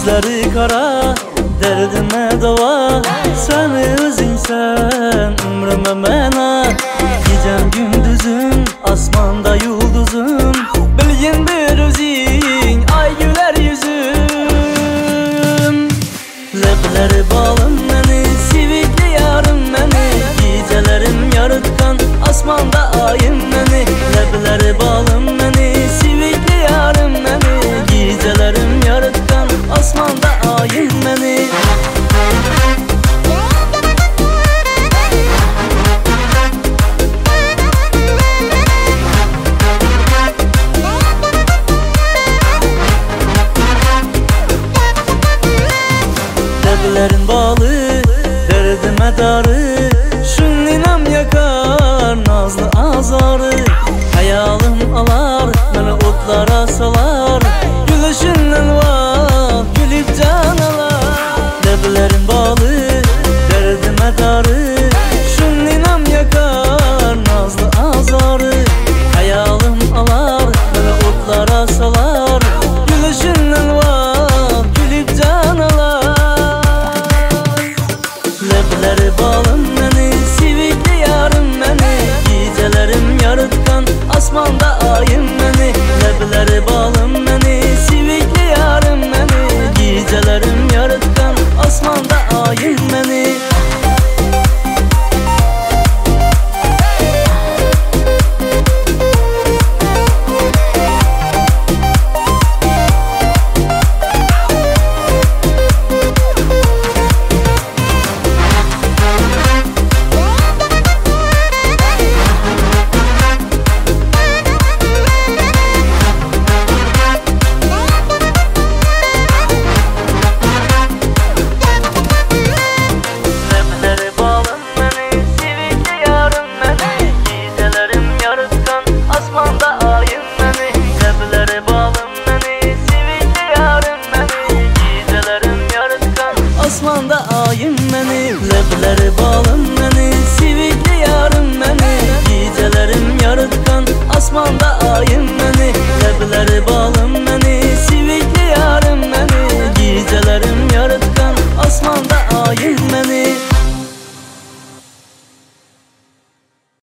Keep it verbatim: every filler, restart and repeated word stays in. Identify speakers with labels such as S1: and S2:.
S1: Gözleri kara, derdime dava. Seni özünsen, ömrüme mena. Gecem gündüzüm, asmanda yıldızım. Bilgin bir özün, ay güler yüzüm. Lebleri balım beni, sivikli yarım beni. Gecelerim yarıtkan, asmanda ayım beni. Lebleri balım beni, sivikli yarım beni. Gecelerim yarıtkan, asmanda ayım beni. Leblerin balı, derdime darı. Şunninam yakar, nazlı azarı. Hayalım alar, beni otlara salar. Gülüşünden var, gülüp can alar. Leblerin balı, derdime darı. Şunninam yakar, nazlı azarı. Hayalım alar, beni otlara salar. Gülüşünden var, gülüp can alar. Lebleri balım beni, sivikli yarım beni. Gecelerim yarıtkan, asmanda ayım beni. Lebleri balım beni, sivikli yarım beni. Gecelerim yarıtkan, asmanda ayım beni. Asmanda ayım beni, lebleri balım beni. Sivikli yarım beni, gecelerim yarıtkan, asmanda ayım beni. Lebleri balım beni, sivikli yarım beni. Gecelerim yarıtkan, asmanda ayım beni.